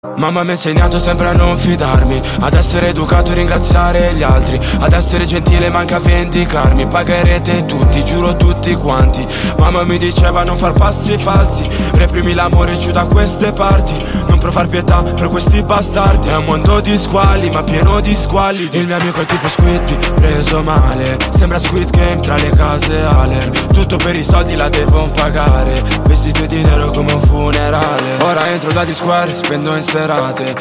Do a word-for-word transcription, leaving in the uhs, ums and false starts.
Mamma mi ha insegnato sempre a non fidarmi, ad essere educato e ringraziare gli altri, ad essere gentile ma anche a vendicarmi. Pagherete tutti, giuro tutti quanti. Mamma mi diceva non far passi falsi, reprimi l'amore giù da queste parti, non provar pietà per questi bastardi. È un mondo di squali ma pieno di squali. Il mio amico è tipo Squiddy, preso male, sembra Squid Game tra le case Aler. Tutto per i soldi la devo pagare, vestito di nero come un funerale. Ora entro da D-Square, spendo in serate,